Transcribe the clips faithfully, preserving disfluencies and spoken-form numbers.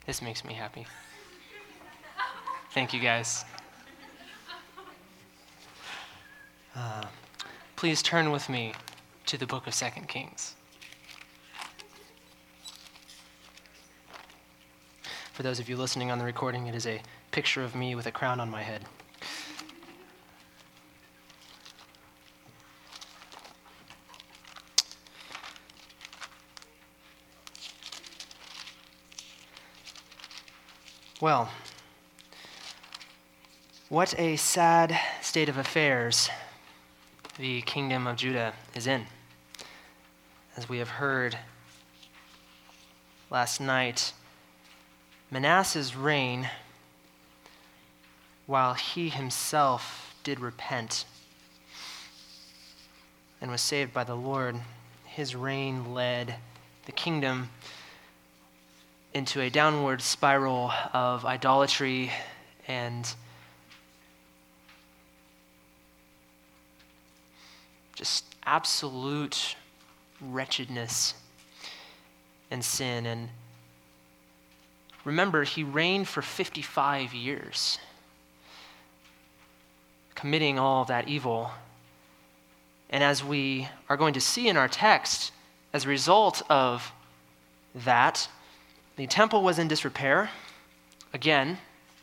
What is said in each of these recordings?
This makes me happy. Thank you, guys. Uh, please turn with me to the book of Second Kings. For those of you listening on the recording, it is a picture of me with a crown on my head. Well, what a sad state of affairs the kingdom of Judah is in. As we have heard last night, Manasseh's reign, while he himself did repent and was saved by the Lord, his reign led the kingdom into a downward spiral of idolatry and just absolute wretchedness and sin. And remember, he reigned for fifty-five years, committing all of that evil. And as we are going to see in our text, as a result of that, the temple was in disrepair. Again,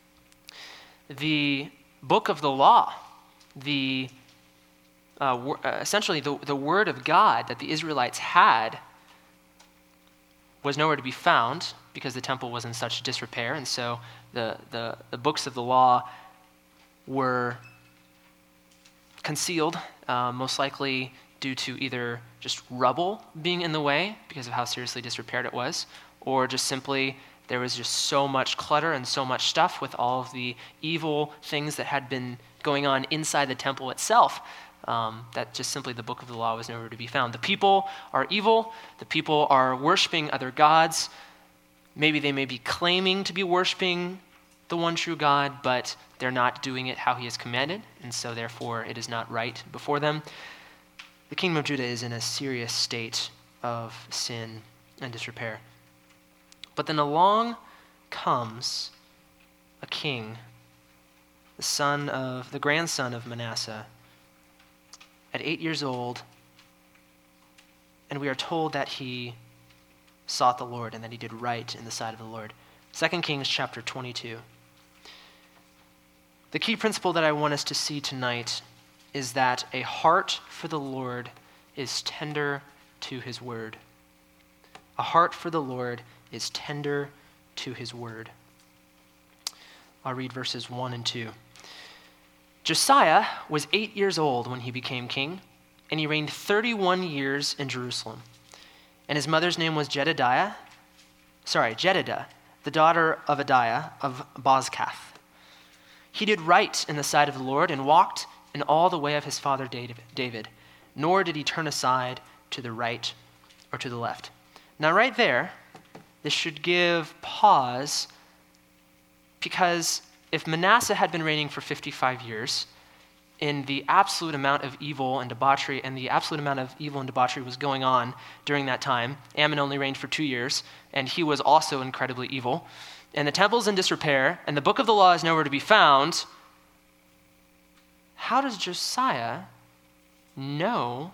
the book of the law, the uh, w- uh, essentially the, the word of God that the Israelites had, was nowhere to be found because the temple was in such disrepair. And so the, the, the books of the law were concealed, uh, most likely due to either just rubble being in the way because of how seriously disrepaired it was, or just simply there was just so much clutter and so much stuff with all of the evil things that had been going on inside the temple itself, um, that just simply the book of the law was nowhere to be found. The people are evil. The people are worshiping other gods. Maybe they may be claiming to be worshiping the one true God, but they're not doing it how he has commanded, and so therefore it is not right before them. The kingdom of Judah is in a serious state of sin and disrepair. But then along comes a king, the son of, the grandson of Manasseh, at eight years old, and we are told that he sought the Lord and that he did right in the sight of the Lord. Second Kings chapter twenty-two. The key principle that I want us to see tonight is that a heart for the Lord is tender to his word. A heart for the Lord is tender to his word. I'll read verses one and two. Josiah was eight years old when he became king, and he reigned thirty-one years in Jerusalem. And his mother's name was Jedidiah, sorry, Jedidah, the daughter of Adiah of Bozkath. He did right in the sight of the Lord and walked in all the way of his father David, nor did he turn aside to the right or to the left. Now right there, this should give pause, because if Manasseh had been reigning for fifty-five years, in the absolute amount of evil and debauchery, and the absolute amount of evil and debauchery was going on during that time, Ammon only reigned for two years, and he was also incredibly evil, and the temple's in disrepair, and the book of the law is nowhere to be found, how does Josiah know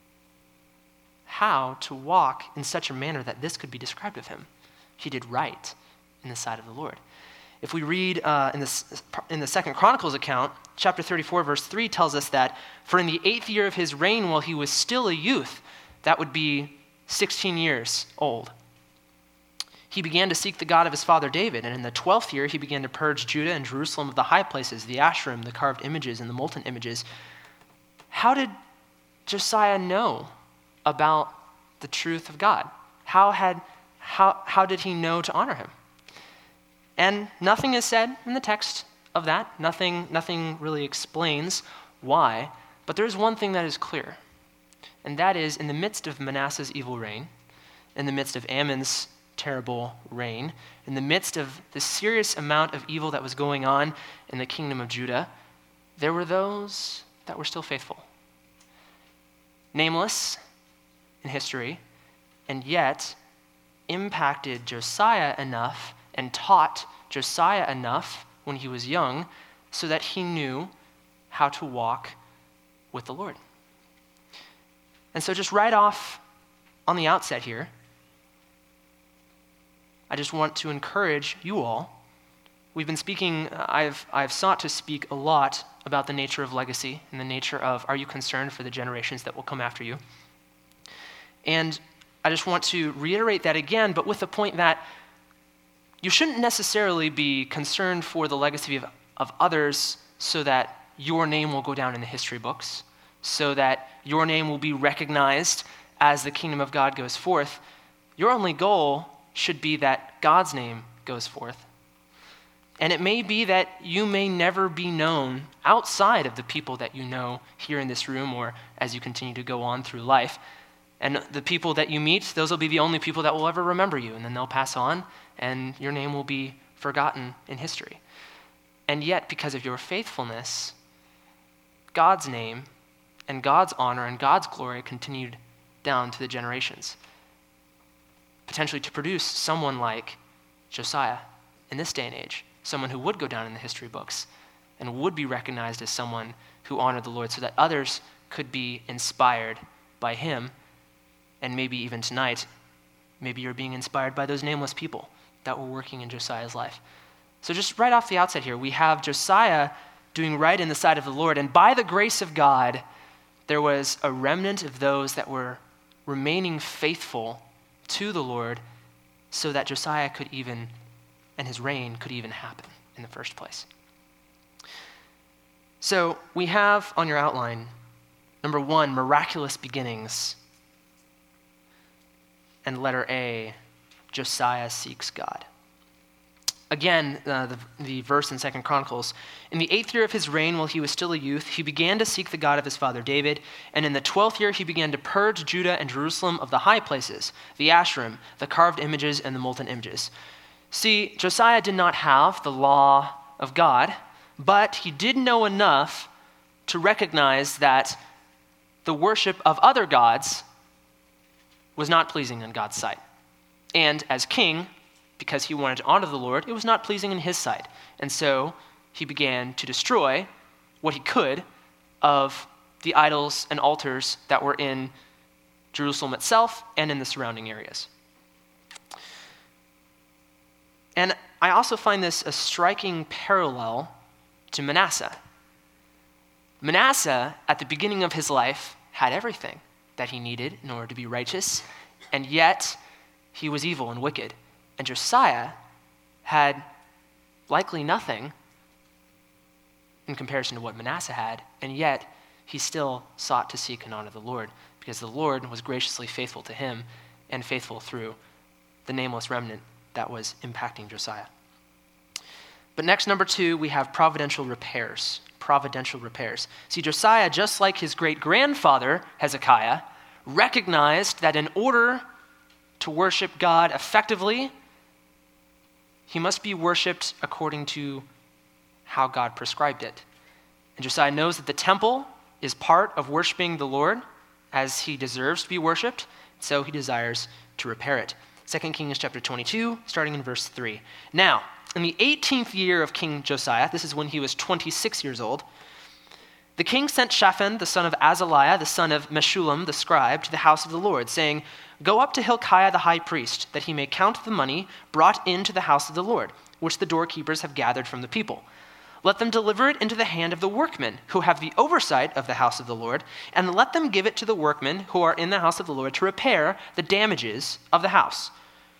how to walk in such a manner that this could be described of him? He did right in the sight of the Lord. If we read uh, in, this, in the Second Chronicles account, chapter thirty-four, verse three tells us that for in the eighth year of his reign, while he was still a youth, that would be sixteen years old, he began to seek the God of his father David. And in the twelfth year, he began to purge Judah and Jerusalem of the high places, the Asherim, the carved images, and the molten images. How did Josiah know about the truth of God? How had how how did he know to honor him? And nothing is said in the text of that. Nothing nothing really explains why. But there is one thing that is clear, and that is in the midst of Manasseh's evil reign, in the midst of Ammon's terrible reign, in the midst of the serious amount of evil that was going on in the kingdom of Judah, there were those that were still faithful. Nameless in history, and yet impacted Josiah enough and taught Josiah enough when he was young so that he knew how to walk with the Lord. And so just right off on the outset here, I just want to encourage you all. We've been speaking, I've, I've sought to speak a lot about the nature of legacy and the nature of, are you concerned for the generations that will come after you? And I just want to reiterate that again, but with the point that you shouldn't necessarily be concerned for the legacy of, of others so that your name will go down in the history books, so that your name will be recognized as the kingdom of God goes forth. Your only goal should be that God's name goes forth. And it may be that you may never be known outside of the people that you know here in this room or as you continue to go on through life. And the people that you meet, those will be the only people that will ever remember you, and then they'll pass on, and your name will be forgotten in history. And yet, because of your faithfulness, God's name and God's honor and God's glory continued down to the generations, potentially to produce someone like Josiah in this day and age, someone who would go down in the history books and would be recognized as someone who honored the Lord so that others could be inspired by him. And maybe even tonight, maybe you're being inspired by those nameless people that were working in Josiah's life. So just right off the outset here, we have Josiah doing right in the sight of the Lord. And by the grace of God, there was a remnant of those that were remaining faithful to the Lord so that Josiah could even, and his reign could even happen in the first place. So we have on your outline, number one, miraculous beginnings. And letter A, Josiah seeks God. Again, uh, the, the verse in Second Chronicles, in the eighth year of his reign, while he was still a youth, he began to seek the God of his father David, and in the twelfth year he began to purge Judah and Jerusalem of the high places, the Asherim, the carved images, and the molten images. See, Josiah did not have the law of God, but he did know enough to recognize that the worship of other gods was not pleasing in God's sight. And as king, because he wanted to honor the Lord, it was not pleasing in his sight. And so he began to destroy what he could of the idols and altars that were in Jerusalem itself and in the surrounding areas. And I also find this a striking parallel to Manasseh. Manasseh, at the beginning of his life, had everything that he needed in order to be righteous, and yet he was evil and wicked. And Josiah had likely nothing in comparison to what Manasseh had, and yet he still sought to seek and honor the Lord, because the Lord was graciously faithful to him and faithful through the nameless remnant that was impacting Josiah. But next, number two, we have providential repairs. Providential repairs. See, Josiah, just like his great-grandfather, Hezekiah, recognized that in order to worship God effectively, he must be worshiped according to how God prescribed it. And Josiah knows that the temple is part of worshiping the Lord as he deserves to be worshiped, so he desires to repair it. Second Kings chapter twenty-two, starting in verse three. Now, in the eighteenth year of King Josiah, this is when he was twenty-six years old, the king sent Shaphan, the son of Azaliah, the son of Meshullam, the scribe, to the house of the Lord, saying, "Go up to Hilkiah the high priest, that he may count the money brought into the house of the Lord, which the doorkeepers have gathered from the people. Let them deliver it into the hand of the workmen who have the oversight of the house of the Lord, and let them give it to the workmen who are in the house of the Lord to repair the damages of the house.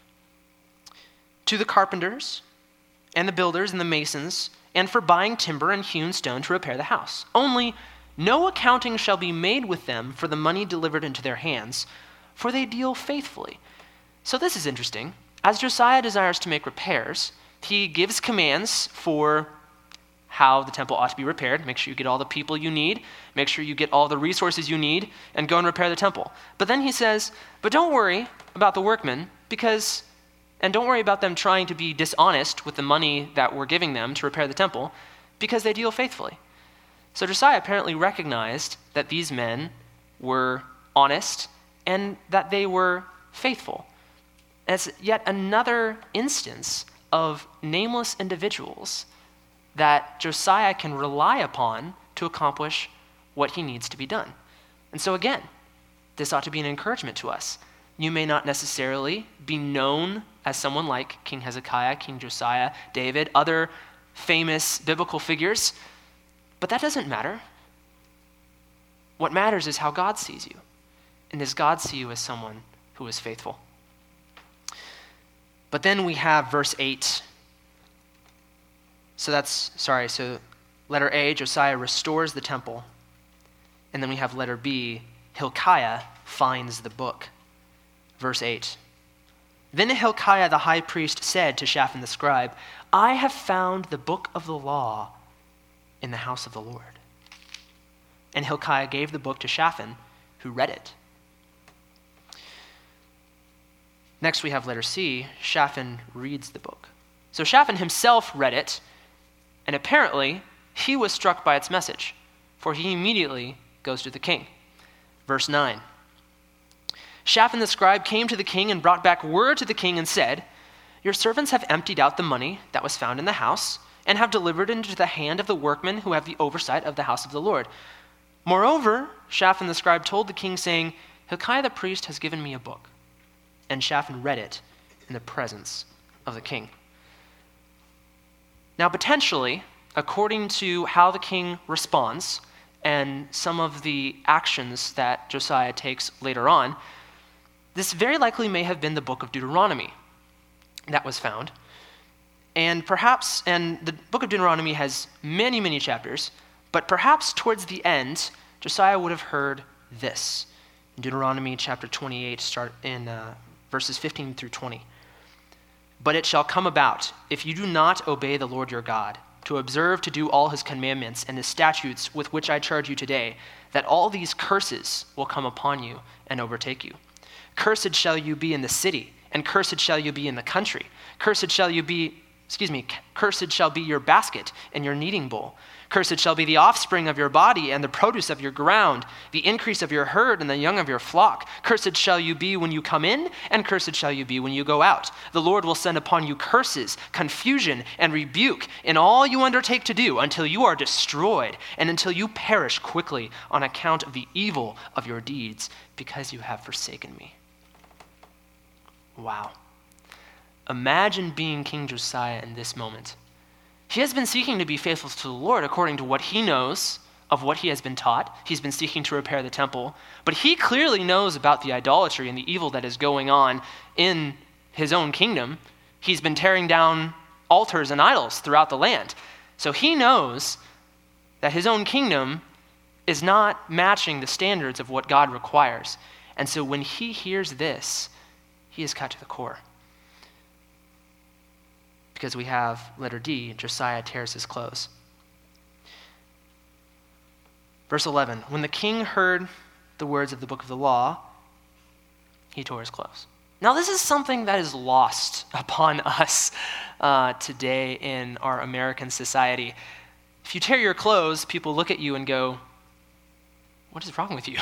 To the carpenters and the builders and the masons, and for buying timber and hewn stone to repair the house. Only no accounting shall be made with them for the money delivered into their hands, for they deal faithfully." So this is interesting. As Josiah desires to make repairs, he gives commands for how the temple ought to be repaired. Make sure you get all the people you need. Make sure you get all the resources you need and go and repair the temple. But then he says, but don't worry about the workmen, because, and don't worry about them trying to be dishonest with the money that we're giving them to repair the temple, because they deal faithfully. So Josiah apparently recognized that these men were honest and that they were faithful. As yet another instance of nameless individuals that Josiah can rely upon to accomplish what he needs to be done. And so again, this ought to be an encouragement to us. You may not necessarily be known as someone like King Hezekiah, King Josiah, David, other famous biblical figures, but that doesn't matter. What matters is how God sees you. And does God see you as someone who is faithful? But then we have verse eight. So that's, sorry, so letter A, Josiah restores the temple. And then we have letter B, Hilkiah finds the book. Verse eight. Then Hilkiah the high priest said to Shaphan the scribe, I have found the book of the law in the house of the Lord. And Hilkiah gave the book to Shaphan, who read it. Next we have letter C, Shaphan reads the book. So Shaphan himself read it, and apparently he was struck by its message, for he immediately goes to the king. Verse nine. Shaphan the scribe came to the king and brought back word to the king and said, Your servants have emptied out the money that was found in the house and have delivered it into the hand of the workmen who have the oversight of the house of the Lord. Moreover, Shaphan the scribe told the king, saying, Hilkiah the priest has given me a book. And Shaphan read it in the presence of the king. Now, potentially, according to how the king responds and some of the actions that Josiah takes later on, this very likely may have been the book of Deuteronomy that was found. And perhaps, and the book of Deuteronomy has many, many chapters, but perhaps towards the end, Josiah would have heard this. In Deuteronomy chapter twenty-eight, start in uh, verses fifteen through twenty. But it shall come about, if you do not obey the Lord your God, to observe to do all his commandments and his statutes with which I charge you today, that all these curses will come upon you and overtake you. Cursed shall you be in the city, and cursed shall you be in the country. Cursed shall you be, excuse me, cursed shall be your basket and your kneading bowl. Cursed shall be the offspring of your body and the produce of your ground, the increase of your herd and the young of your flock. Cursed shall you be when you come in, and cursed shall you be when you go out. The Lord will send upon you curses, confusion, and rebuke in all you undertake to do until you are destroyed and until you perish quickly on account of the evil of your deeds, because you have forsaken me. Wow. Imagine being King Josiah in this moment. He has been seeking to be faithful to the Lord according to what he knows of what he has been taught. He's been seeking to repair the temple, but he clearly knows about the idolatry and the evil that is going on in his own kingdom. He's been tearing down altars and idols throughout the land. So he knows that his own kingdom is not matching the standards of what God requires. And so when he hears this, he is cut to the core. Because we have letter D, Josiah tears his clothes. Verse eleven, when the king heard the words of the book of the law, he tore his clothes. Now this is something that is lost upon us uh, today in our American society. If you tear your clothes, people look at you and go, what is wrong with you?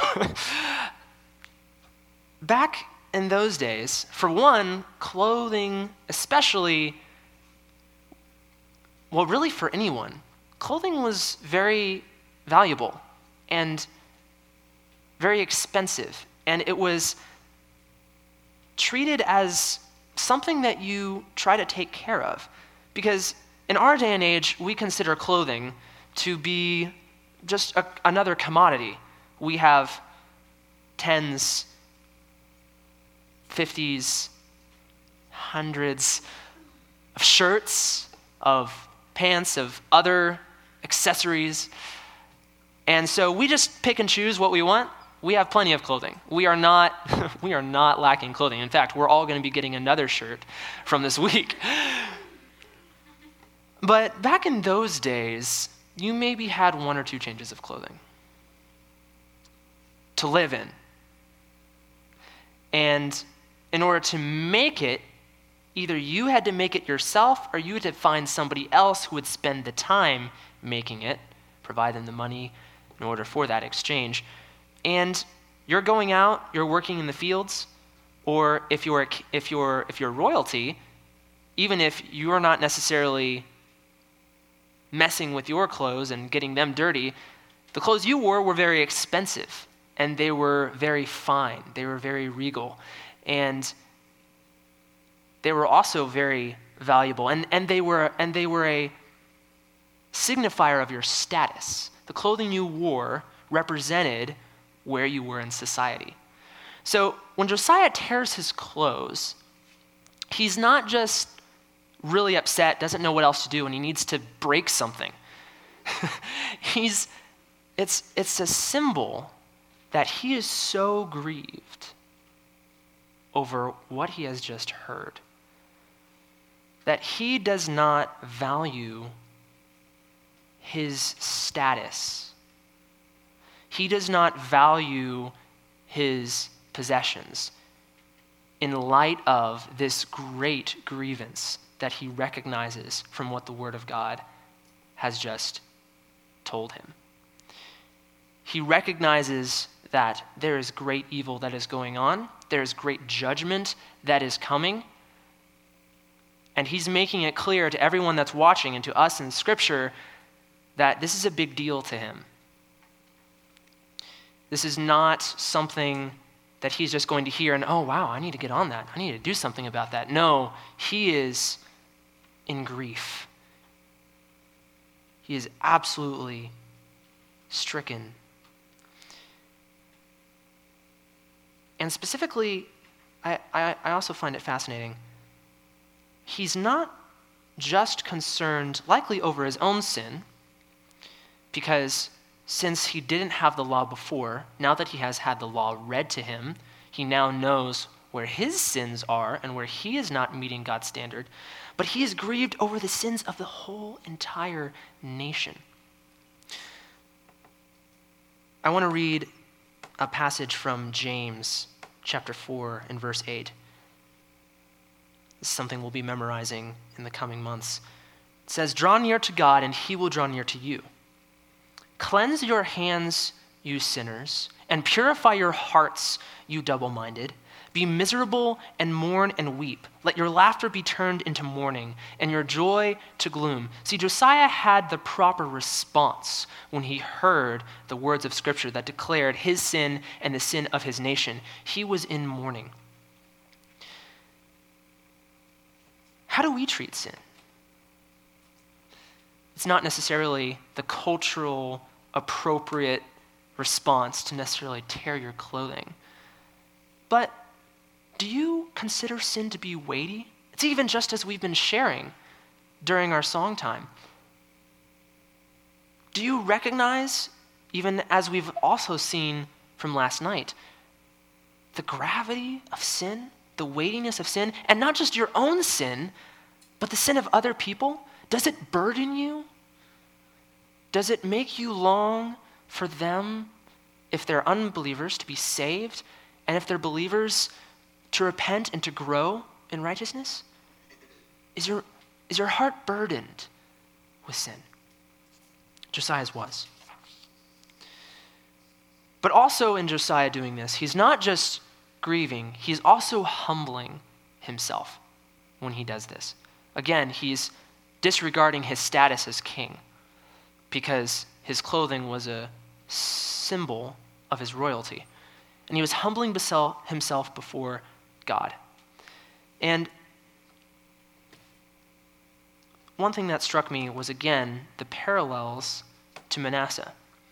Back in those days, for one, clothing, especially, well, really for anyone, clothing was very valuable and very expensive. And it was treated as something that you try to take care of. Because in our day and age, we consider clothing to be just a, another commodity. We have tens, fifties, hundreds of shirts, of pants, of other accessories. And so we just pick and choose what we want. We have plenty of clothing. We are not we are not lacking clothing. In fact, we're all going to be getting another shirt from this week. But back in those days, you maybe had one or two changes of clothing to live in. And in order to make it, either you had to make it yourself or you had to find somebody else who would spend the time making it, provide them the money in order for that exchange. And you're going out, you're working in the fields, or if you're if you're if you're royalty, even if you're not necessarily messing with your clothes and getting them dirty, the clothes you wore were very expensive, and they were very fine. They were very regal. And they were also very valuable. And, and, they were, and they were a signifier of your status. The clothing you wore represented where you were in society. So when Josiah tears his clothes, he's not just really upset, doesn't know what else to do, and he needs to break something. he's, it's, it's a symbol that he is so grieved over what he has just heard that he does not value his status. He does not value his possessions in light of this great grievance that he recognizes from what the Word of God has just told him. He recognizes that there is great evil that is going on, there is great judgment that is coming, and he's making it clear to everyone that's watching and to us in Scripture that this is a big deal to him. This is not something that he's just going to hear and, oh, wow, I need to get on that. I need to do something about that. No, he is in grief. He is absolutely stricken. And specifically, I, I, I also find it fascinating. He's not just concerned, likely over his own sin, because since he didn't have the law before, now that he has had the law read to him, he now knows where his sins are and where he is not meeting God's standard. But he is grieved over the sins of the whole entire nation. I want to read a passage from James chapter four and verse eight. This is something we'll be memorizing in the coming months. It says, "Draw near to God, and he will draw near to you. Cleanse your hands, you sinners, and purify your hearts, you double-minded. Be miserable and mourn and weep. Let your laughter be turned into mourning and your joy to gloom." See, Josiah had the proper response when he heard the words of Scripture that declared his sin and the sin of his nation. He was in mourning. How do we treat sin? It's not necessarily the cultural appropriate response to necessarily tear your clothing. But do you consider sin to be weighty? It's even just as we've been sharing during our song time. Do you recognize, even as we've also seen from last night, the gravity of sin, the weightiness of sin, and not just your own sin, but the sin of other people? Does it burden you? Does it make you long for them, if they're unbelievers, to be saved, and if they're believers, to repent and to grow in righteousness? Is your, is your heart burdened with sin? Josiah's was. But also in Josiah doing this, he's not just grieving, he's also humbling himself when he does this. Again, he's disregarding his status as king because his clothing was a symbol of his royalty. And he was humbling himself before God. And one thing that struck me was, again, the parallels to Manasseh.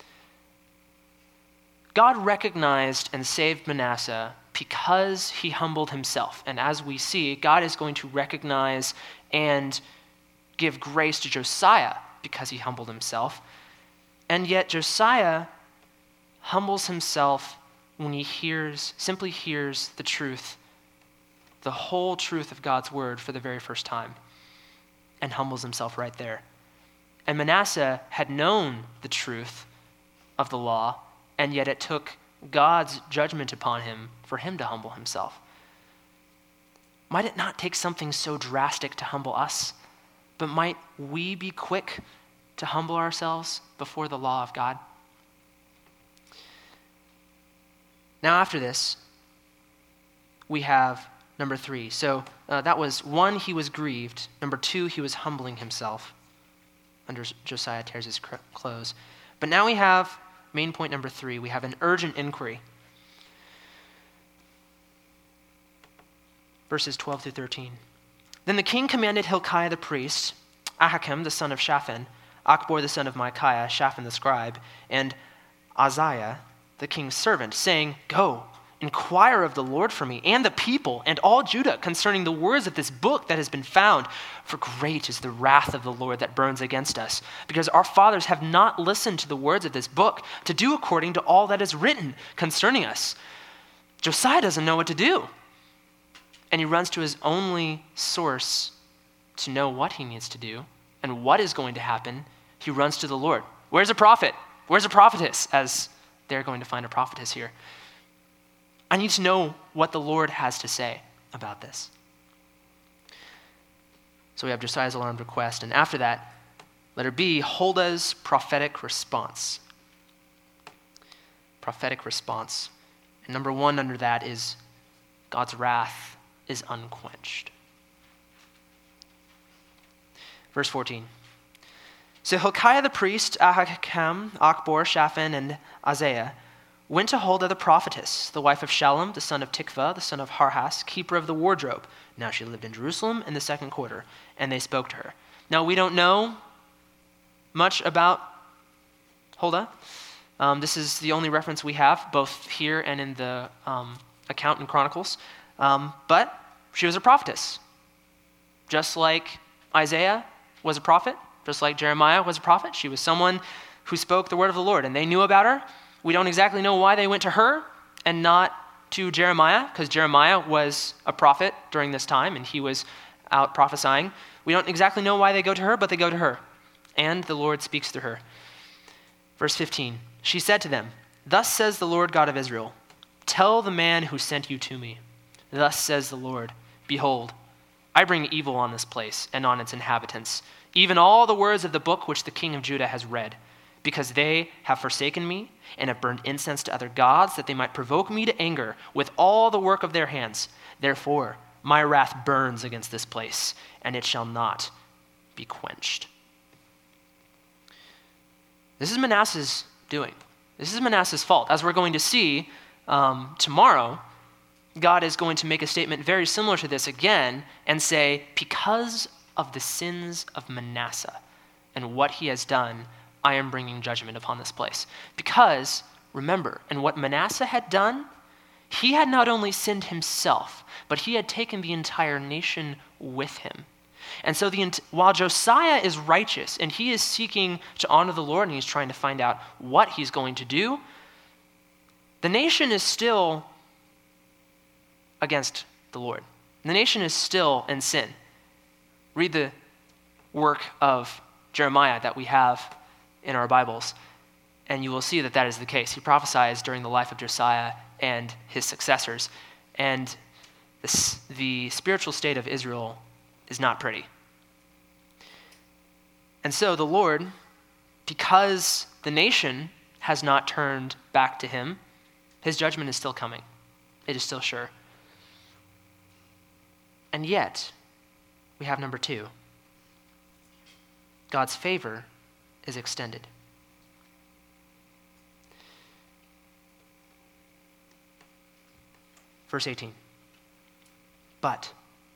God recognized and saved Manasseh because he humbled himself. And as we see, God is going to recognize and give grace to Josiah because he humbled himself. And yet Josiah humbles himself when he hears, simply hears the truth, the whole truth of God's word for the very first time, and humbles himself right there. And Manasseh had known the truth of the law, and yet it took God's judgment upon him for him to humble himself. Might it not take something so drastic to humble us, but might we be quick to humble ourselves before the law of God? Now after this, we have number three. So uh, that was one, he was grieved. Number two, he was humbling himself under Josiah tears his clothes. But now we have main point number three. We have an urgent inquiry. Verses twelve through thirteen. Then the king commanded Hilkiah the priest, Ahikam the son of Shaphan, Achbor the son of Micaiah, Shaphan the scribe, and Azariah the king's servant, saying, "Go, inquire of the Lord for me and the people and all Judah concerning the words of this book that has been found. For great is the wrath of the Lord that burns against us, because our fathers have not listened to the words of this book to do according to all that is written concerning us." Josiah doesn't know what to do. And he runs to his only source to know what he needs to do and what is going to happen. He runs to the Lord. Where's a prophet? Where's a prophetess? As they're going to find a prophetess here. I need to know what the Lord has to say about this. So we have Josiah's alarmed request, and after that, letter B, Huldah's prophetic response. Prophetic response. And number one under that is God's wrath is unquenched. Verse fourteen. So Hilkiah the priest, Ahikam, Achbor, Shaphan, and Azariah went to Huldah the prophetess, the wife of Shallum, the son of Tikvah, the son of Harhas, keeper of the wardrobe. Now she lived in Jerusalem in the second quarter, and they spoke to her. Now we don't know much about Huldah. Um, this is the only reference we have, both here and in the um, account in Chronicles. Um, but she was a prophetess. Just like Isaiah was a prophet, just like Jeremiah was a prophet, she was someone who spoke the word of the Lord, and they knew about her. We don't exactly know why they went to her and not to Jeremiah, because Jeremiah was a prophet during this time, and he was out prophesying. We don't exactly know why they go to her, but they go to her, and the Lord speaks through her. Verse fifteen, she said to them, "Thus says the Lord God of Israel, tell the man who sent you to me, thus says the Lord, behold, I bring evil on this place and on its inhabitants, even all the words of the book which the king of Judah has read, because they have forsaken me and have burned incense to other gods, that they might provoke me to anger with all the work of their hands. Therefore, my wrath burns against this place, and it shall not be quenched." This is Manasseh's doing. This is Manasseh's fault. As we're going to see um, tomorrow, God is going to make a statement very similar to this again and say, because of the sins of Manasseh and what he has done, I am bringing judgment upon this place. Because, remember, and what Manasseh had done, he had not only sinned himself, but he had taken the entire nation with him. And so the, while Josiah is righteous and he is seeking to honor the Lord and he's trying to find out what he's going to do, the nation is still against the Lord. The nation is still in sin. Read the work of Jeremiah that we have in our Bibles, and you will see that that is the case. He prophesies during the life of Josiah and his successors, and this, the spiritual state of Israel is not pretty. And so the Lord, because the nation has not turned back to him, his judgment is still coming. It is still sure. And yet, we have number two. God's favor is extended. Verse eighteen. But,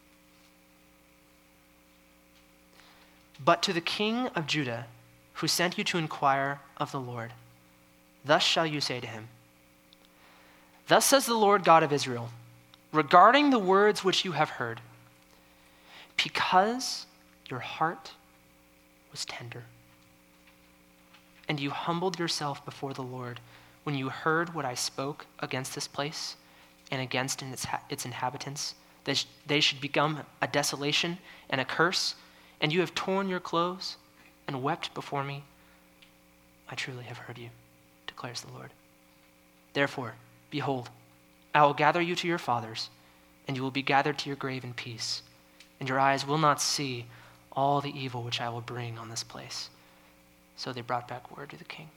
but to the king of Judah, who sent you to inquire of the Lord, thus shall you say to him, thus says the Lord God of Israel, regarding the words which you have heard, because your heart was tender, and you humbled yourself before the Lord when you heard what I spoke against this place and against its, its inhabitants, that they should become a desolation and a curse, and you have torn your clothes and wept before me, I truly have heard you, declares the Lord. Therefore, behold, I will gather you to your fathers, and you will be gathered to your grave in peace, and your eyes will not see all the evil which I will bring on this place. So they brought back word to the king.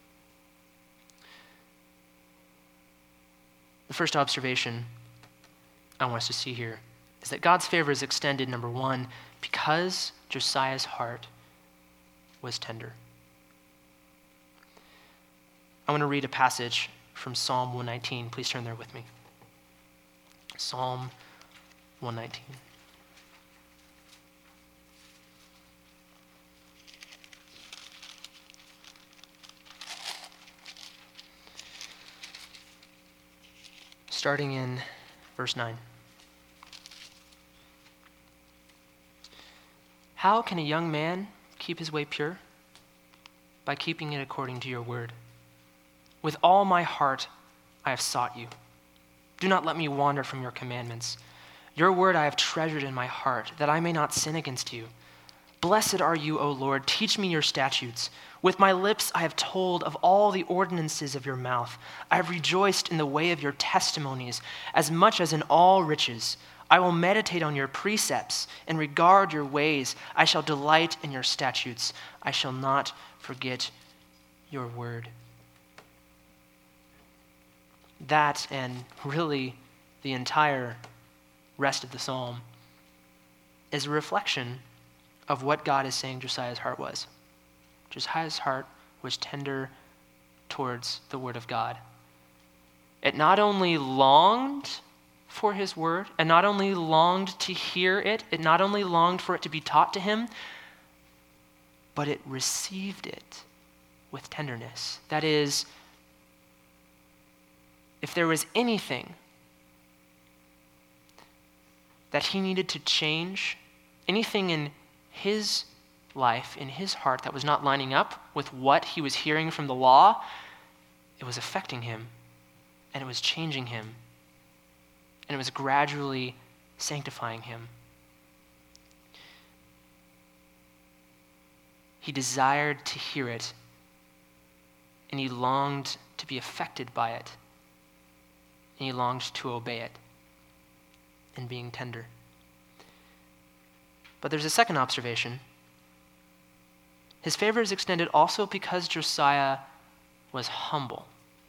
The first observation I want us to see here is that God's favor is extended, number one, because Josiah's heart was tender. I want to read a passage from Psalm one nineteen. Please turn there with me. Psalm one nineteen. Starting in verse nine. How can a young man keep his way pure? By keeping it according to your word. With all my heart I have sought you. Do not let me wander from your commandments. Your word I have treasured in my heart, that I may not sin against you. Blessed are you, O Lord. Teach me your statutes. With my lips I have told of all the ordinances of your mouth. I have rejoiced in the way of your testimonies, as much as in all riches. I will meditate on your precepts and regard your ways. I shall delight in your statutes. I shall not forget your word. That, and really the entire rest of the psalm, is a reflection of what God is saying Josiah's heart was. Josiah's heart was tender towards the word of God. It not only longed for his word, and not only longed to hear it, it not only longed for it to be taught to him, but it received it with tenderness. That is, if there was anything that he needed to change, anything in his life, in his heart that was not lining up with what he was hearing from the law, it was affecting him, and it was changing him, and it was gradually sanctifying him. He desired to hear it, and he longed to be affected by it, and he longed to obey it in being tender. But there's a second observation. His favor is extended also because Josiah was humble.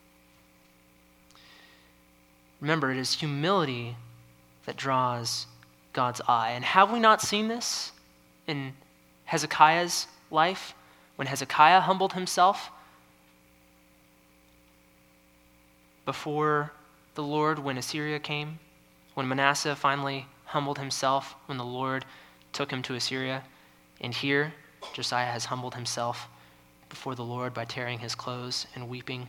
Remember, it is humility that draws God's eye. And have we not seen this in Hezekiah's life? When Hezekiah humbled himself before the Lord when Assyria came, when Manasseh finally humbled himself when the Lord took him to Assyria, and here Josiah has humbled himself before the Lord by tearing his clothes and weeping.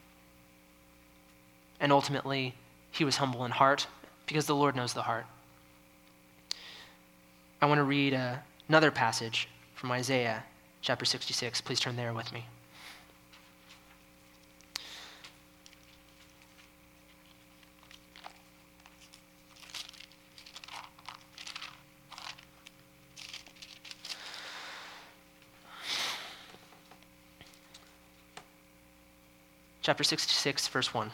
And ultimately, he was humble in heart because the Lord knows the heart. I want to read uh, another passage from Isaiah chapter sixty-six. Please turn there with me. Chapter sixty-six, verse one.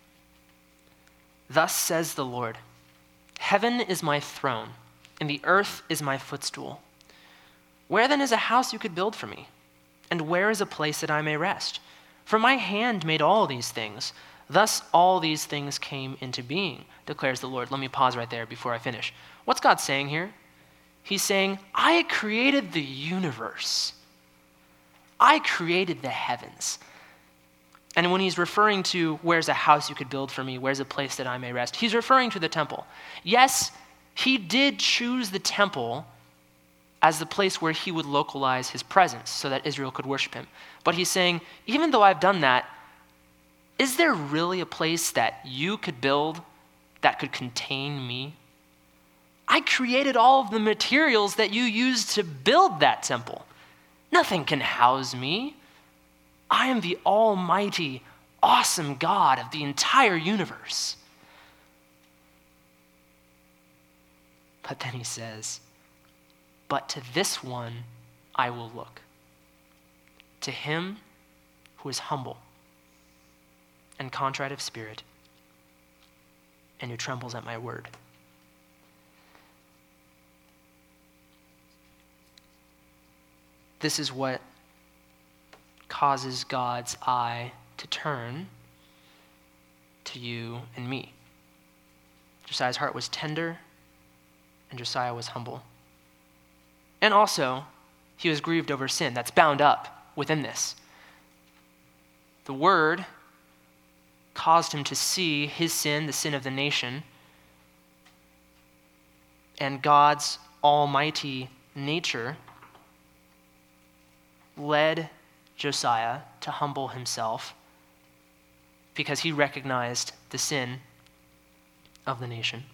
Thus says the Lord, heaven is my throne, and the earth is my footstool. Where then is a house you could build for me? And where is a place that I may rest? For my hand made all these things. Thus all these things came into being, declares the Lord. Let me pause right there before I finish. What's God saying here? He's saying, I created the universe. I created the heavens. And when he's referring to where's a house you could build for me, where's a place that I may rest, he's referring to the temple. Yes, he did choose the temple as the place where he would localize his presence so that Israel could worship him. But he's saying, even though I've done that, is there really a place that you could build that could contain me? I created all of the materials that you used to build that temple. Nothing can house me. I am the almighty, awesome God of the entire universe. But then he says, but to this one I will look, to him who is humble and contrite of spirit and who trembles at my word. This is what causes God's eye to turn to you and me. Josiah's heart was tender and Josiah was humble. And also, he was grieved over sin. That's bound up within this. The word caused him to see his sin, the sin of the nation, and God's almighty nature led Josiah to humble himself because he recognized the sin of the nation.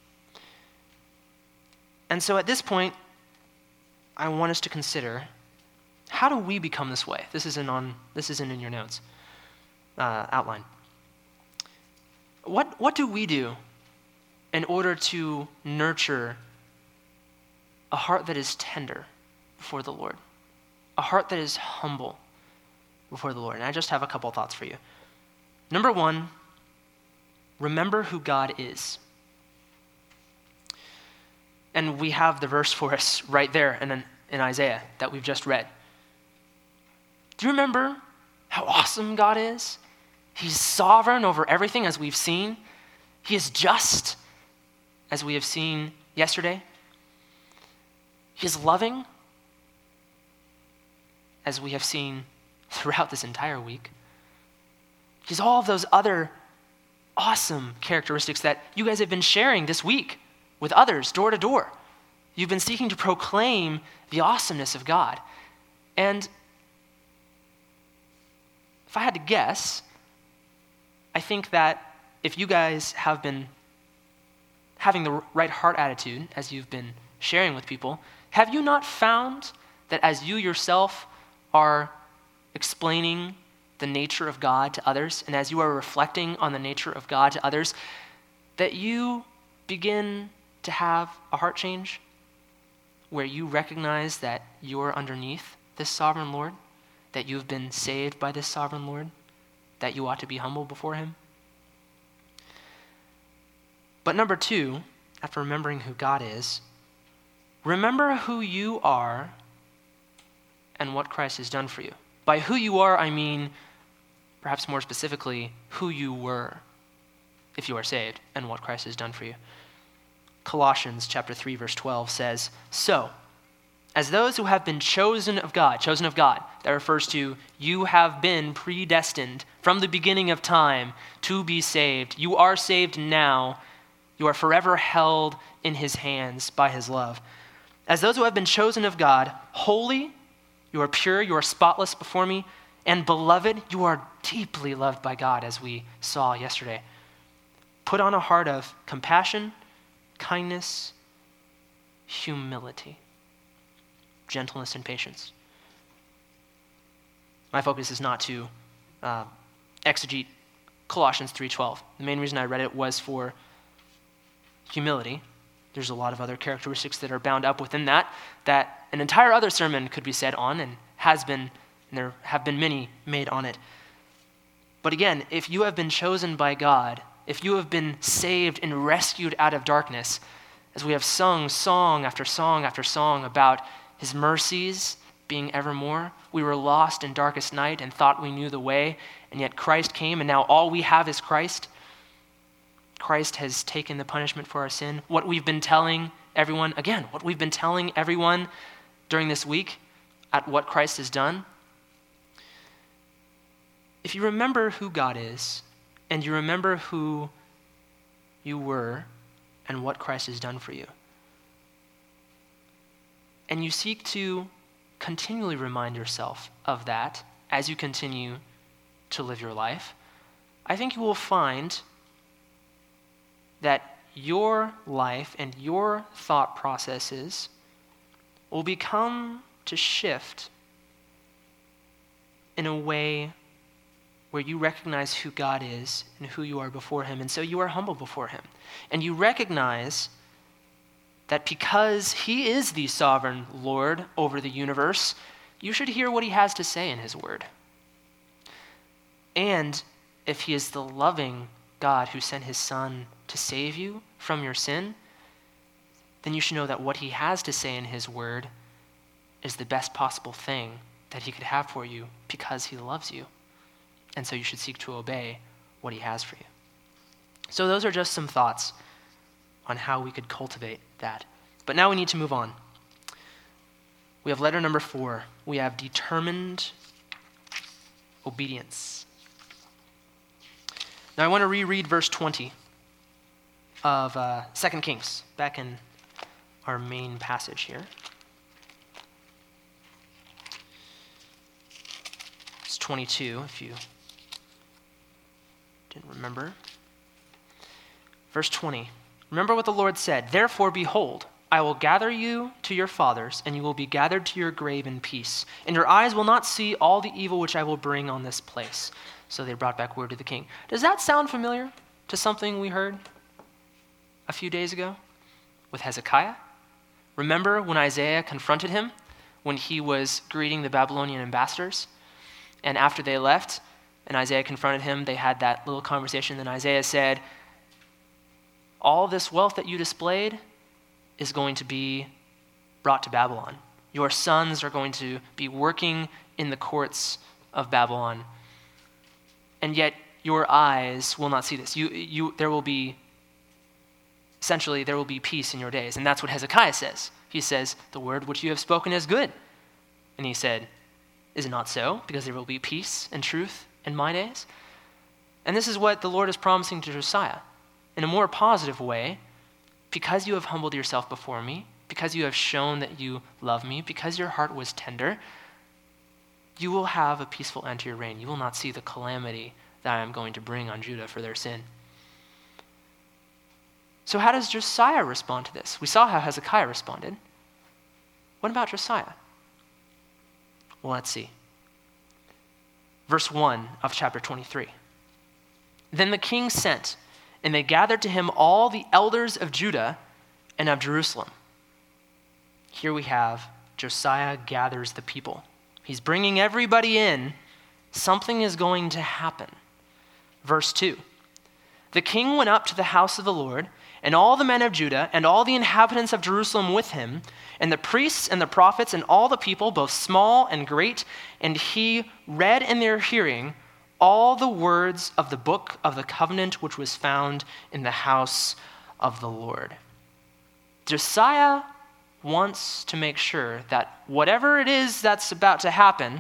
And so at this point, I want us to consider, how do we become this way? This isn't on. This isn't in your notes uh, outline. What what do we do in order to nurture a heart that is tender before the Lord, a heart that is humble before the Lord? And I just have a couple thoughts for you. Number one, remember who God is. And we have the verse for us right there in, in Isaiah that we've just read. Do you remember how awesome God is? He's sovereign over everything, as we've seen. He is just, as we have seen yesterday. He is loving, as we have seen throughout this entire week. He's all of those other awesome characteristics that you guys have been sharing this week with others, door to door. You've been seeking to proclaim the awesomeness of God. And if I had to guess, I think that if you guys have been having the right heart attitude as you've been sharing with people, have you not found that as you yourself are explaining the nature of God to others, and as you are reflecting on the nature of God to others, that you begin to have a heart change where you recognize that you're underneath this sovereign Lord, that you've been saved by this sovereign Lord, that you ought to be humble before him? But number two, after remembering who God is, remember who you are and what Christ has done for you. By who you are, I mean, perhaps more specifically, who you were if you are saved and what Christ has done for you. Colossians chapter three, verse twelve says, "So, as those who have been chosen of God," chosen of God, that refers to you have been predestined from the beginning of time to be saved. You are saved now. You are forever held in his hands by his love. As those who have been chosen of God, holy, you are pure, you are spotless before me, and beloved, you are deeply loved by God, as we saw yesterday. Put on a heart of compassion, kindness, humility, gentleness, and patience. My focus is not to uh, exegete Colossians three twelve. The main reason I read it was for humility. There's a lot of other characteristics that are bound up within that, that an entire other sermon could be said on, and has been, and there have been many made on it. But again, if you have been chosen by God, if you have been saved and rescued out of darkness, as we have sung song after song after song about his mercies being evermore, we were lost in darkest night and thought we knew the way, and yet Christ came, and now all we have is Christ. Christ has taken the punishment for our sin. What we've been telling everyone, again, what we've been telling everyone during this week at what Christ has done. If you remember who God is, and you remember who you were and what Christ has done for you, and you seek to continually remind yourself of that as you continue to live your life, I think you will find that your life and your thought processes will become to shift in a way where you recognize who God is and who you are before him, and so you are humble before him. And you recognize that because he is the sovereign Lord over the universe, you should hear what he has to say in his word. And if he is the loving God who sent his son to save you from your sin, then you should know that what he has to say in his word is the best possible thing that he could have for you because he loves you. And so you should seek to obey what he has for you. So those are just some thoughts on how we could cultivate that But now we need to move on. We have letter number four. We have determined obedience. Now I want to reread verse twenty of uh, Second Kings, back in our main passage here. It's twenty-two, if you didn't remember. Verse twenty. Remember what the Lord said, "Therefore, behold, I will gather you to your fathers, and you will be gathered to your grave in peace. And your eyes will not see all the evil which I will bring on this place." So they brought back word to the king. Does that sound familiar to something we heard a few days ago with Hezekiah? Remember when Isaiah confronted him when he was greeting the Babylonian ambassadors? And after they left and Isaiah confronted him, they had that little conversation. Then Isaiah said, all this wealth that you displayed is going to be brought to Babylon. Your sons are going to be working in the courts of Babylon. And yet your eyes will not see this. You, you, there will be, essentially, there will be peace in your days. And that's what Hezekiah says. He says, the word which you have spoken is good. And he said, is it not so? Because there will be peace and truth in my days. And this is what the Lord is promising to Josiah. In a more positive way, because you have humbled yourself before me, because you have shown that you love me, because your heart was tender, you will have a peaceful end to your reign. You will not see the calamity that I am going to bring on Judah for their sin. So how does Josiah respond to this? We saw how Hezekiah responded. What about Josiah? Well, let's see. Verse one of chapter twenty-three. Then the king sent, and they gathered to him all the elders of Judah and of Jerusalem. Here we have Josiah gathers the people. He's bringing everybody in. Something is going to happen. Verse two. The king went up to the house of the Lord, and all the men of Judah and all the inhabitants of Jerusalem with him, and the priests and the prophets and all the people, both small and great, and he read in their hearing all the words of the book of the covenant which was found in the house of the Lord. Josiah wants to make sure that whatever it is that's about to happen,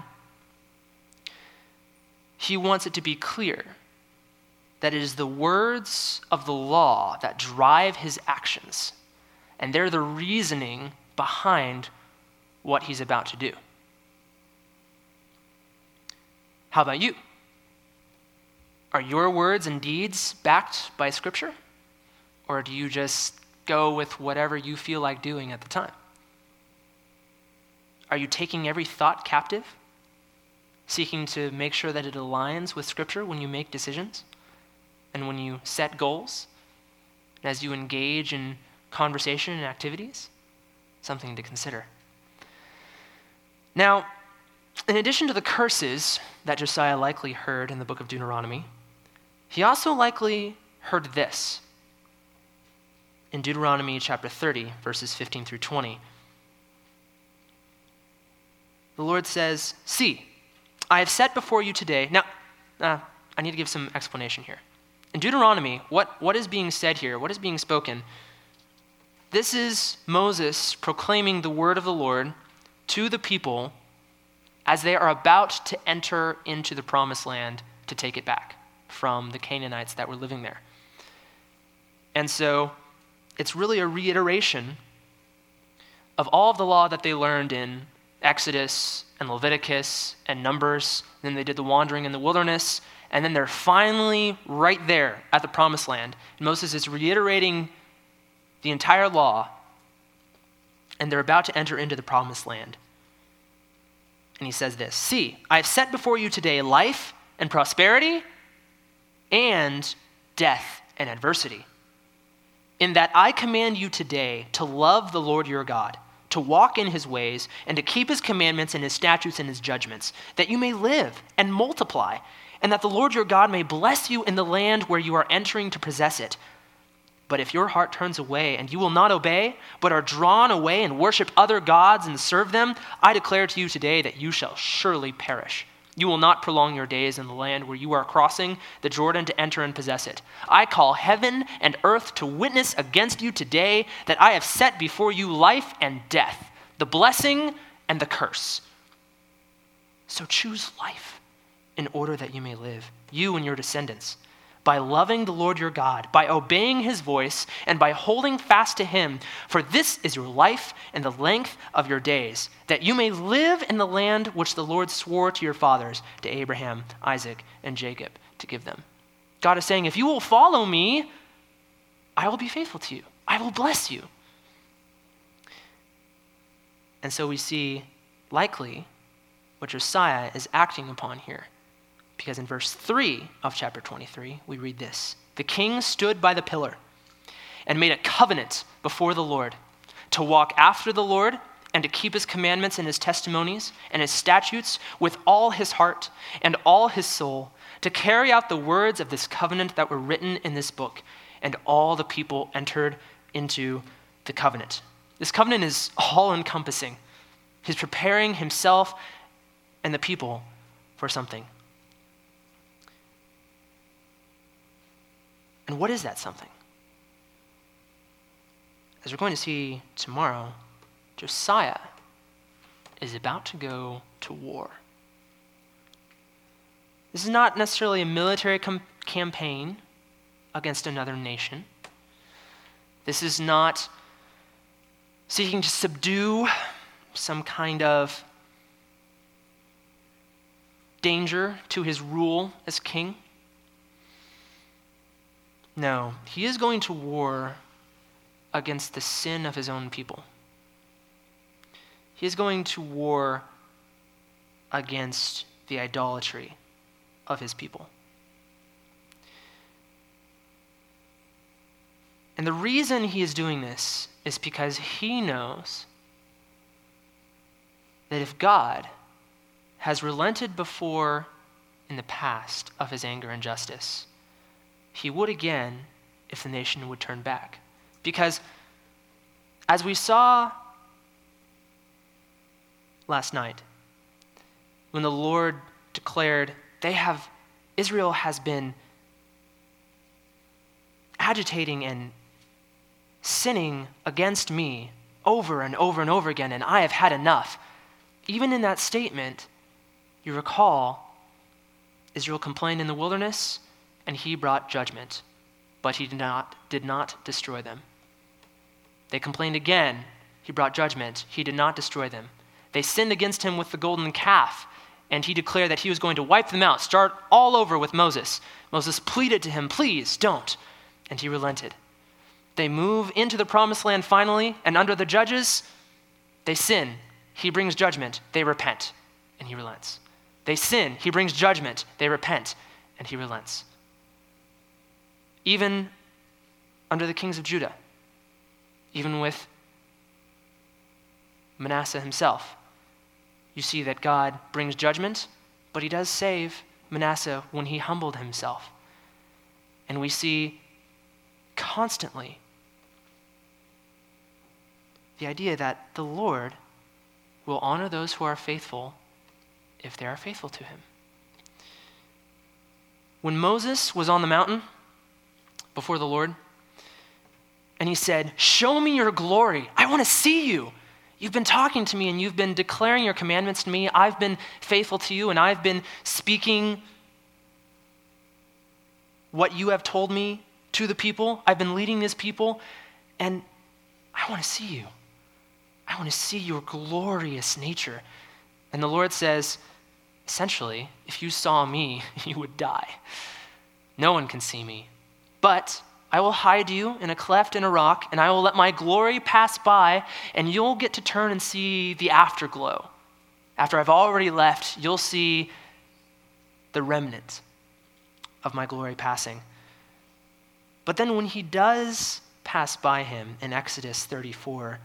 he wants it to be clear that it is the words of the law that drive his actions, and they're the reasoning behind what he's about to do. How about you? Are your words and deeds backed by Scripture? Or do you just go with whatever you feel like doing at the time? Are you taking every thought captive, seeking to make sure that it aligns with Scripture when you make decisions and when you set goals, and as you engage in conversation and activities? Something to consider. Now, in addition to the curses that Josiah likely heard in the book of Deuteronomy, he also likely heard this in Deuteronomy chapter thirty, verses fifteen through twenty. The Lord says, "See, I have set before you today." Now, uh, I need to give some explanation here. In Deuteronomy, what, what is being said here, what is being spoken? This is Moses proclaiming the word of the Lord to the people as they are about to enter into the promised land to take it back from the Canaanites that were living there. And so it's really a reiteration of all of the law that they learned in Exodus and Leviticus and Numbers. Then they did the wandering in the wilderness, and then they're finally right there at the promised land. And Moses is reiterating the entire law, and they're about to enter into the promised land. And he says this, "See, I have set before you today life and prosperity and death and adversity. In that I command you today to love the Lord your God, to walk in his ways, and to keep his commandments and his statutes and his judgments, that you may live and multiply, and that the Lord your God may bless you in the land where you are entering to possess it. But if your heart turns away and you will not obey, but are drawn away and worship other gods and serve them, I declare to you today that you shall surely perish. You will not prolong your days in the land where you are crossing the Jordan to enter and possess it. I call heaven and earth to witness against you today that I have set before you life and death, the blessing and the curse. So choose life in order that you may live, you and your descendants, by loving the Lord your God, by obeying his voice, and by holding fast to him. For this is your life and the length of your days, that you may live in the land which the Lord swore to your fathers, to Abraham, Isaac, and Jacob, to give them. God is saying, if you will follow me, I will be faithful to you. I will bless you. And so we see, likely, what Josiah is acting upon here. Because in verse three of chapter twenty-three, we read this. The king stood by the pillar and made a covenant before the Lord to walk after the Lord and to keep his commandments and his testimonies and his statutes with all his heart and all his soul, to carry out the words of this covenant that were written in this book. And all the people entered into the covenant. This covenant is all-encompassing. He's preparing himself and the people for something. And what is that something? As we're going to see tomorrow, Josiah is about to go to war. This is not necessarily a military com- campaign against another nation. This is not seeking to subdue some kind of danger to his rule as king. No, he is going to war against the sin of his own people. He is going to war against the idolatry of his people. And the reason he is doing this is because he knows that if God has relented before in the past of his anger and justice, he would again if the nation would turn back. Because as we saw last night, when the Lord declared, they have, Israel has been agitating and sinning against me over and over and over again, and I have had enough. Even in that statement, you recall, Israel complained in the wilderness, and he brought judgment, but he did not, did not destroy them. They complained again. He brought judgment. He did not destroy them. They sinned against him with the golden calf, and he declared that he was going to wipe them out, start all over with Moses. Moses pleaded to him, please don't, and he relented. They move into the promised land finally, and under the judges, they sin. He brings judgment. They repent, and he relents. They sin. He brings judgment. They repent, and he relents. Even under the kings of Judah, even with Manasseh himself, you see that God brings judgment, but he does save Manasseh when he humbled himself. And we see constantly the idea that the Lord will honor those who are faithful if they are faithful to him. When Moses was on the mountain before the Lord, and he said, show me your glory. I want to see you. You've been talking to me and you've been declaring your commandments to me. I've been faithful to you and I've been speaking what you have told me to the people. I've been leading this people and I want to see you. I want to see your glorious nature. And the Lord says, essentially, if you saw me, you would die. No one can see me. But I will hide you in a cleft in a rock, and I will let my glory pass by, and you'll get to turn and see the afterglow. After I've already left, you'll see the remnant of my glory passing. But then when he does pass by him in Exodus thirty-four,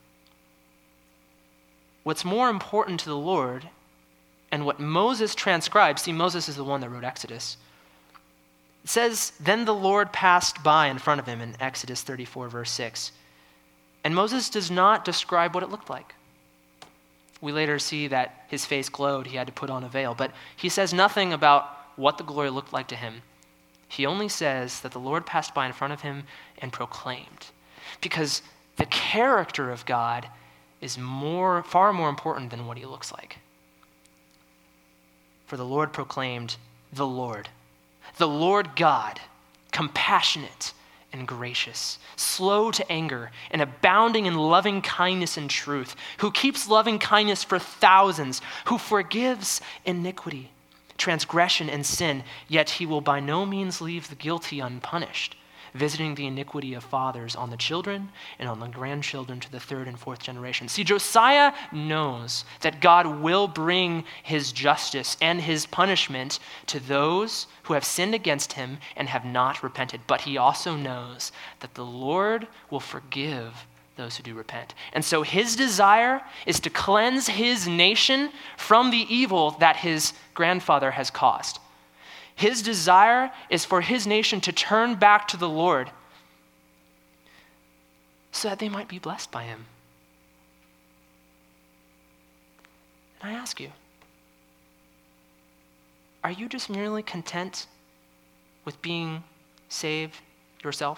what's more important to the Lord and what Moses transcribes, see, Moses is the one that wrote Exodus. It says, then the Lord passed by in front of him in Exodus thirty-four, verse six. And Moses does not describe what it looked like. We later see that his face glowed, he had to put on a veil. But he says nothing about what the glory looked like to him. He only says that the Lord passed by in front of him and proclaimed. Because the character of God is more, far more important than what he looks like. For the Lord proclaimed, the Lord, the Lord God, compassionate and gracious, slow to anger, and abounding in loving kindness and truth, who keeps loving kindness for thousands, who forgives iniquity, transgression, and sin, yet he will by no means leave the guilty unpunished, visiting the iniquity of fathers on the children and on the grandchildren to the third and fourth generation. See, Josiah knows that God will bring his justice and his punishment to those who have sinned against him and have not repented. But he also knows that the Lord will forgive those who do repent. And so his desire is to cleanse his nation from the evil that his grandfather has caused. His desire is for his nation to turn back to the Lord so that they might be blessed by him. And I ask you, are you just merely content with being saved yourself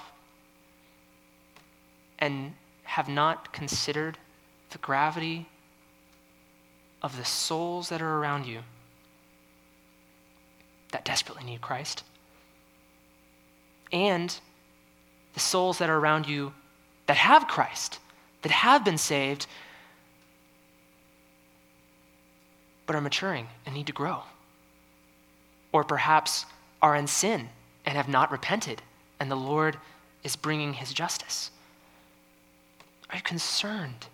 and have not considered the gravity of the souls that are around you that desperately need Christ, and the souls that are around you that have Christ, that have been saved, but are maturing and need to grow? Or perhaps are in sin and have not repented, and the Lord is bringing his justice. Are you concerned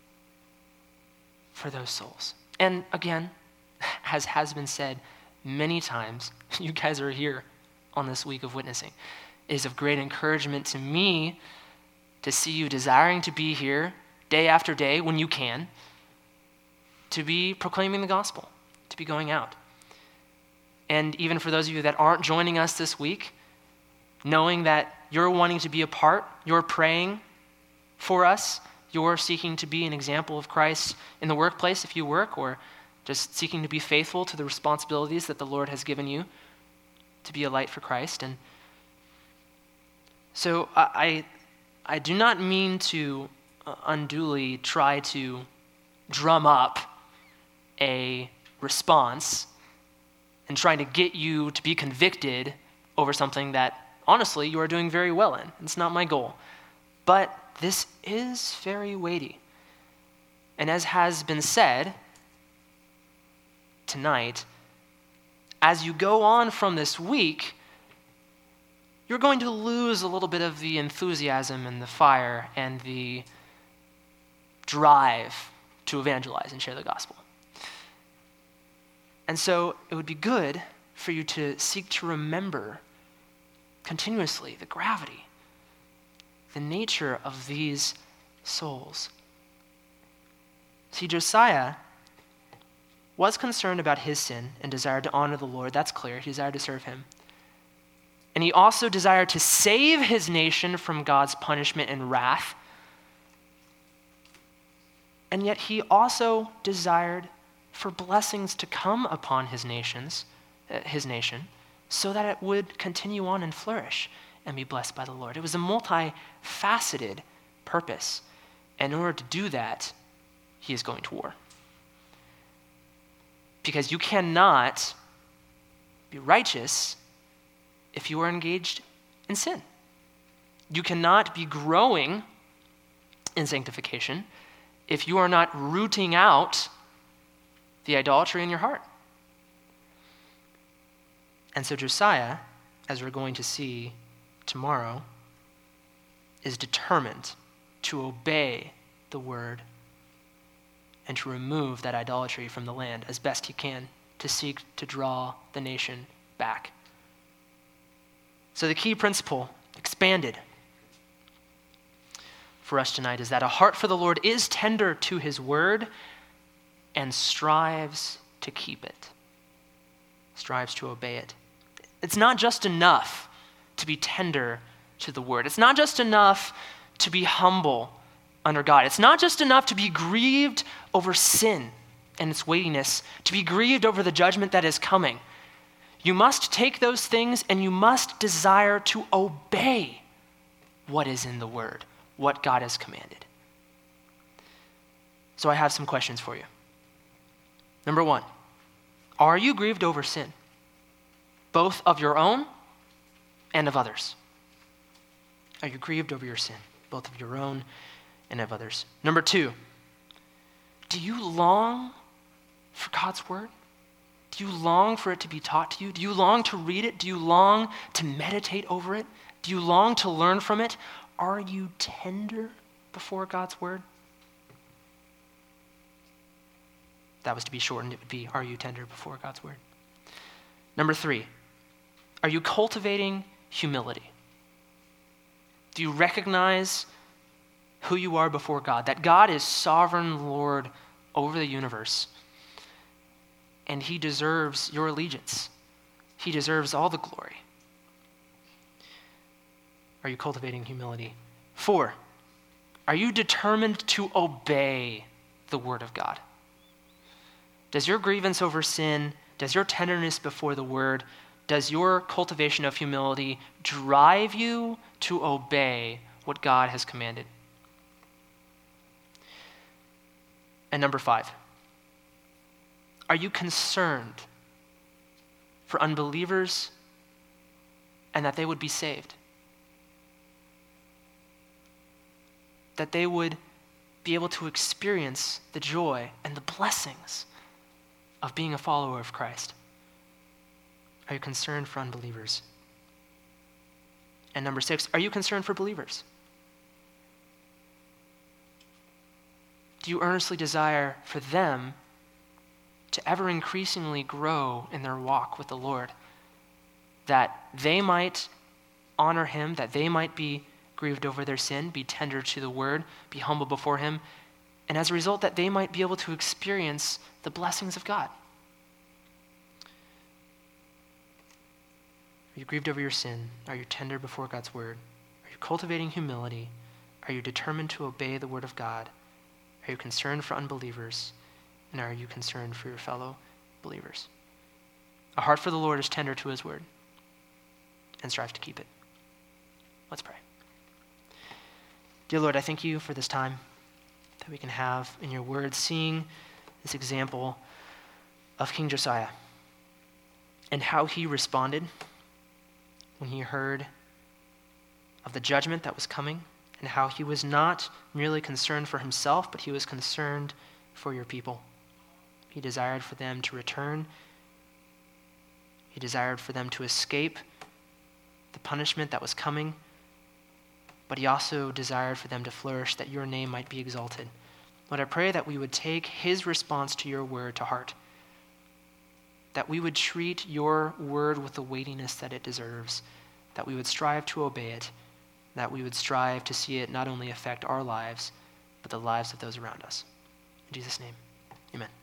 for those souls? And again, as has been said many times, you guys are here on this week of witnessing. It is of great encouragement to me to see you desiring to be here day after day when you can, to be proclaiming the gospel, to be going out. And even for those of you that aren't joining us this week, knowing that you're wanting to be a part, you're praying for us, you're seeking to be an example of Christ in the workplace if you work, or just seeking to be faithful to the responsibilities that the Lord has given you to be a light for Christ. And so I, I do not mean to unduly try to drum up a response and trying to get you to be convicted over something that, honestly, you are doing very well in. It's not my goal. But this is very weighty. And as has been said tonight, as you go on from this week, you're going to lose a little bit of the enthusiasm and the fire and the drive to evangelize and share the gospel. And so it would be good for you to seek to remember continuously the gravity, the nature of these souls. See, Josiah was concerned about his sin and desired to honor the Lord. That's clear. He desired to serve him. And he also desired to save his nation from God's punishment and wrath. And yet he also desired for blessings to come upon his nations, uh, his nation, so that it would continue on and flourish and be blessed by the Lord. It was a multifaceted purpose. And in order to do that, he is going to war. Because you cannot be righteous if you are engaged in sin. You cannot be growing in sanctification if you are not rooting out the idolatry in your heart. And so Josiah, as we're going to see tomorrow, is determined to obey the word and to remove that idolatry from the land as best he can, to seek to draw the nation back. So the key principle, expanded for us tonight, is that a heart for the Lord is tender to his word and strives to keep it, strives to obey it. It's not just enough to be tender to the word. It's not just enough to be humble under God. It's not just enough to be grieved over sin and its weightiness, to be grieved over the judgment that is coming. You must take those things and you must desire to obey what is in the word, what God has commanded. So I have some questions for you. Number one, are you grieved over sin, both of your own and of others? Are you grieved over your sin, both of your own and of others? Number two, do you long for God's word? Do you long for it to be taught to you? Do you long to read it? Do you long to meditate over it? Do you long to learn from it? Are you tender before God's word? That was to be shortened. It would be, are you tender before God's word? Number three, are you cultivating humility? Do you recognize who you are before God? That God is sovereign Lord over the universe, and he deserves your allegiance. He deserves all the glory. Are you cultivating humility? Four, are you determined to obey the word of God? Does your grievance over sin, does your tenderness before the word, does your cultivation of humility drive you to obey what God has commanded? And number five, are you concerned for unbelievers and that they would be saved? That they would be able to experience the joy and the blessings of being a follower of Christ? Are you concerned for unbelievers? And number six, are you concerned for believers? Do you earnestly desire for them to ever increasingly grow in their walk with the Lord, that they might honor him, that they might be grieved over their sin, be tender to the word, be humble before him, and as a result that they might be able to experience the blessings of God? Are you grieved over your sin? Are you tender before God's word? Are you cultivating humility? Are you determined to obey the word of God? Are you concerned for unbelievers? And are you concerned for your fellow believers? A heart for the Lord is tender to his word, and strive to keep it. Let's pray. Dear Lord, I thank you for this time that we can have in your word, seeing this example of King Josiah and how he responded when he heard of the judgment that was coming, and how he was not merely concerned for himself, but he was concerned for your people. He desired for them to return. He desired for them to escape the punishment that was coming, but he also desired for them to flourish, that your name might be exalted. Lord, I pray that we would take his response to your word to heart, that we would treat your word with the weightiness that it deserves, that we would strive to obey it, that we would strive to see it not only affect our lives, but the lives of those around us. In Jesus' name, amen.